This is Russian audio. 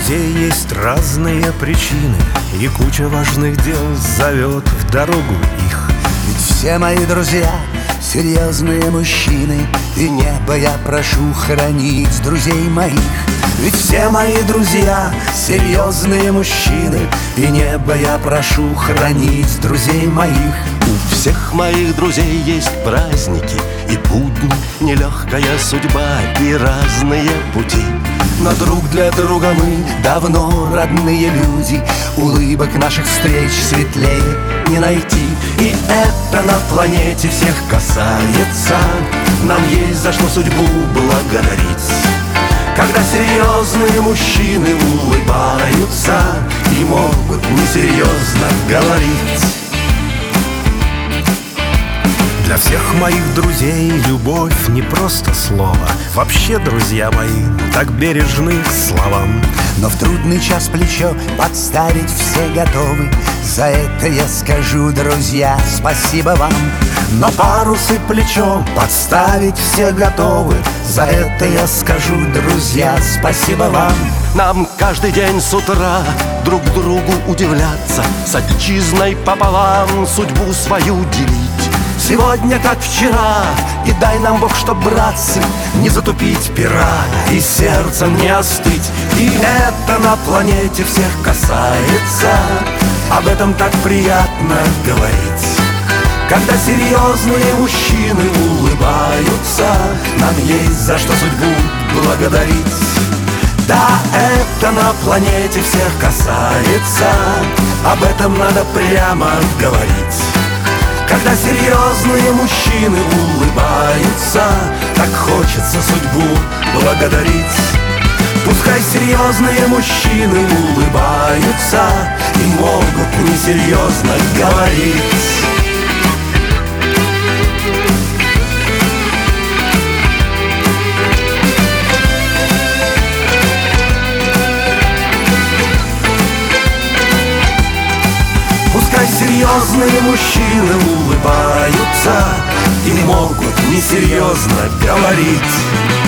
друзей есть разные причины, и куча важных дел зовет в дорогу их. Ведь все мои друзья серьезные мужчины, и небо я прошу хранить друзей моих. Ведь все мои друзья серьезные мужчины, и небо я прошу хранить друзей моих. У всех моих друзей есть праздники и будни, нелегкая судьба и разные пути. Но друг для друга мы давно родные люди, улыбок наших встреч светлее не найти. И это на планете всех касается, нам есть за что судьбу благодарить. Когда серьезные мужчины улыбаются и могут несерьезно говорить. Для всех моих друзей любовь не просто слово. Вообще, друзья мои, так бережны к словам. Но в трудный час плечо подставить все готовы. За это я скажу, друзья, спасибо вам. Но парус и плечо подставить все готовы. За это я скажу, друзья, спасибо вам. Нам каждый день с утра друг другу удивляться, с отчизной пополам судьбу свою делить. Сегодня как вчера, и дай нам Бог, чтоб, братцы, не затупить пера и сердцем не остыть. И это на планете всех касается, об этом так приятно говорить. Когда серьезные мужчины улыбаются, нам есть за что судьбу благодарить. Да, это на планете всех касается, об этом надо прямо говорить. Когда серьезные мужчины улыбаются, так хочется судьбу благодарить. Пускай серьезные мужчины улыбаются и могут несерьезно говорить. Пускай серьезные мужчины улыбаются и могут несерьезно говорить.